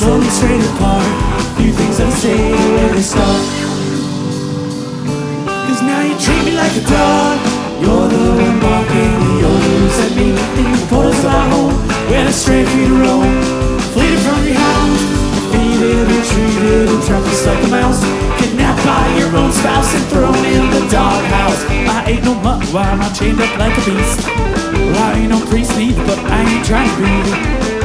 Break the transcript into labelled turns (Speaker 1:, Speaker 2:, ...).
Speaker 1: slowly strayed apart. Few things that say where they start. Cause now you treat me like a dog. You're the one barking, you're the loose at me. And you pull us fly home, when it's straight for you to roam. Fleeted from your house, defeated, retreated, and trapped us like a mouse. Kidnapped by your own spouse and thrown in the doghouse. I ain't no mutt, why am I chained up like a beast? Well, I ain't no priest neither, but I ain't trying to be.